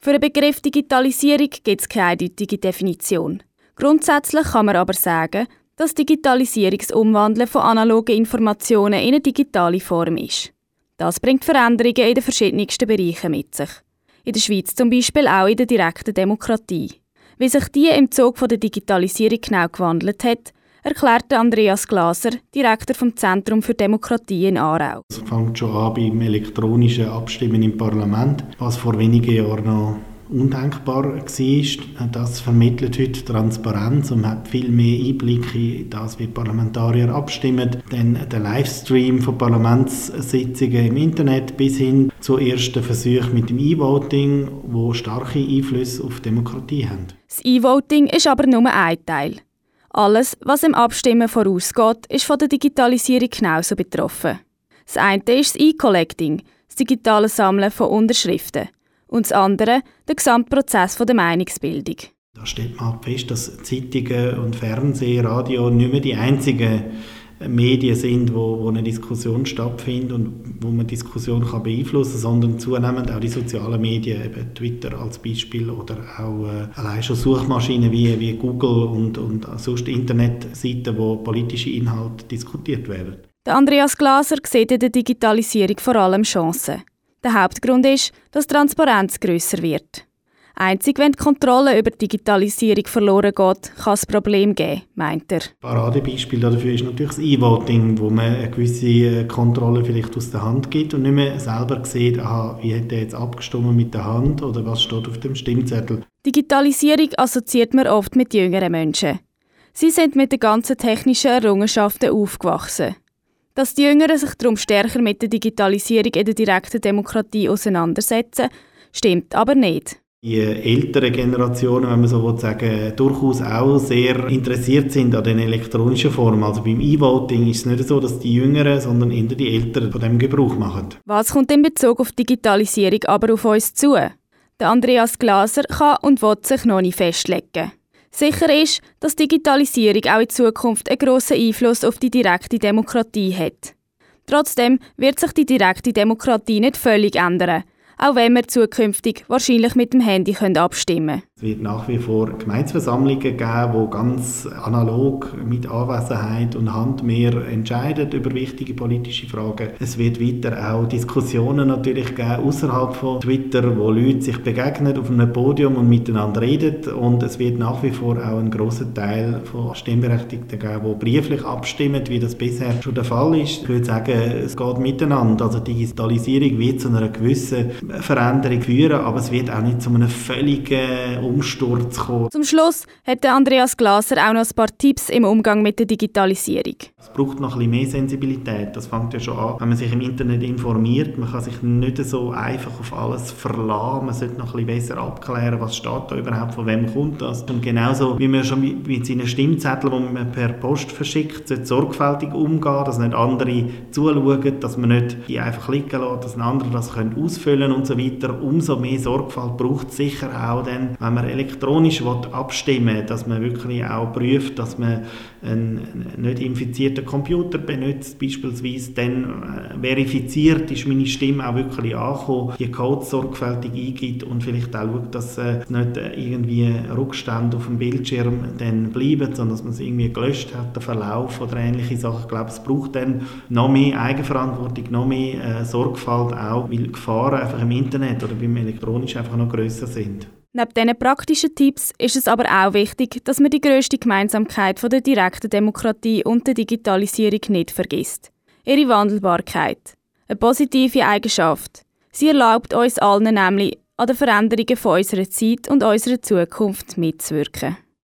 Für den Begriff Digitalisierung gibt es keine eindeutige Definition. Grundsätzlich kann man aber sagen, dass Digitalisierung das Umwandeln von analogen Informationen in eine digitale Form ist. Das bringt Veränderungen in den verschiedensten Bereichen mit sich. In der Schweiz zum Beispiel auch in der direkten Demokratie. Wie sich die im Zug der Digitalisierung genau gewandelt hat, erklärte Andreas Glaser, Direktor vom Zentrum für Demokratie in Aarau. Es fängt schon an beim elektronischen Abstimmen im Parlament, was vor wenigen Jahren noch undenkbar war. Das vermittelt heute Transparenz und man hat viel mehr Einblick in das, wie Parlamentarier abstimmen. Dann der Livestream von Parlamentssitzungen im Internet bis hin zu ersten Versuchen mit dem E-Voting, wo starke Einflüsse auf Demokratie haben. Das E-Voting ist aber nur ein Teil. Alles, was im Abstimmen vorausgeht, ist von der Digitalisierung genauso betroffen. Das eine ist das E-Collecting, das digitale Sammeln von Unterschriften. Und das andere, der Gesamtprozess der Meinungsbildung. Da stellt man halt fest, dass Zeitungen und Fernsehen, Radio nicht mehr die einzigen Medien sind, wo eine Diskussion stattfindet und wo man Diskussion kann beeinflussen kann, sondern zunehmend auch die sozialen Medien, eben Twitter als Beispiel oder auch allein schon Suchmaschinen wie Google und sonst Internetseiten, wo politische Inhalte diskutiert werden. Der Andreas Glaser sieht in der Digitalisierung vor allem Chancen. Der Hauptgrund ist, dass die Transparenz grösser wird. Einzig wenn die Kontrolle über die Digitalisierung verloren geht, kann es Probleme geben, meint er. Paradebeispiel dafür ist natürlich das E-Voting, wo man eine gewisse Kontrolle vielleicht aus der Hand gibt und nicht mehr selber sieht, wie hat er jetzt abgestimmt mit der Hand oder was steht auf dem Stimmzettel. Digitalisierung assoziiert man oft mit jüngeren Menschen. Sie sind mit den ganzen technischen Errungenschaften aufgewachsen. Dass die Jüngeren sich darum stärker mit der Digitalisierung in der direkten Demokratie auseinandersetzen, stimmt aber nicht. Die älteren Generationen, wenn man so sagen, durchaus auch sehr interessiert sind an den elektronischen Formen. Also beim E-Voting ist es nicht so, dass die Jüngeren, sondern eher die Älteren von dem Gebrauch machen. Was kommt in Bezug auf Digitalisierung aber auf uns zu? Der Andreas Glaser kann und will sich noch nicht festlegen. Sicher ist, dass Digitalisierung auch in Zukunft einen grossen Einfluss auf die direkte Demokratie hat. Trotzdem wird sich die direkte Demokratie nicht völlig ändern, auch wenn wir zukünftig wahrscheinlich mit dem Handy abstimmen können. Es wird nach wie vor Gemeindeversammlungen geben, die ganz analog mit Anwesenheit und Hand mehr entscheiden über wichtige politische Fragen. Es wird weiter auch Diskussionen natürlich geben außerhalb von Twitter, wo Leute sich begegnen auf einem Podium und miteinander reden. Und es wird nach wie vor auch einen grossen Teil von Stimmberechtigten geben, die brieflich abstimmen, wie das bisher schon der Fall ist. Ich würde sagen, es geht miteinander. Also die Digitalisierung wird zu einer gewissen Veränderung führen, aber es wird auch nicht zu einem völligen Umsturz kommen. Zum Schluss hat Andreas Glaser auch noch ein paar Tipps im Umgang mit der Digitalisierung. Es braucht noch ein bisschen mehr Sensibilität. Das fängt ja schon an, wenn man sich im Internet informiert. Man kann sich nicht so einfach auf alles verlassen. Man sollte noch ein bisschen besser abklären, was steht da überhaupt, von wem kommt das. Und genauso wie man schon mit seinen Stimmzetteln, die man per Post verschickt, sollte sorgfältig umgehen, dass nicht andere zuschauen, dass man nicht die einfach liegen lässt, dass andere das ausfüllen können und so weiter. Umso mehr Sorgfalt braucht es sicher auch dann, wenn man elektronisch abstimmen will, dass man wirklich auch prüft, dass man einen nicht infizierten Computer benutzt, beispielsweise dann verifiziert, ist meine Stimme auch wirklich angekommen, die Codes sorgfältig eingibt und vielleicht auch schaut, dass nicht irgendwie Rückstände auf dem Bildschirm dann bleiben, sondern dass man es irgendwie gelöscht hat, der Verlauf oder ähnliche Sachen. Ich glaube, es braucht dann noch mehr Eigenverantwortung, noch mehr Sorgfalt auch, weil Gefahren einfach im Internet oder beim Elektronisch einfach noch grösser sind. Neben diesen praktischen Tipps ist es aber auch wichtig, dass man die grösste Gemeinsamkeit von der direkten Demokratie und der Digitalisierung nicht vergisst. Ihre Wandelbarkeit. Eine positive Eigenschaft. Sie erlaubt uns allen nämlich, an den Veränderungen von unserer Zeit und unserer Zukunft mitzuwirken.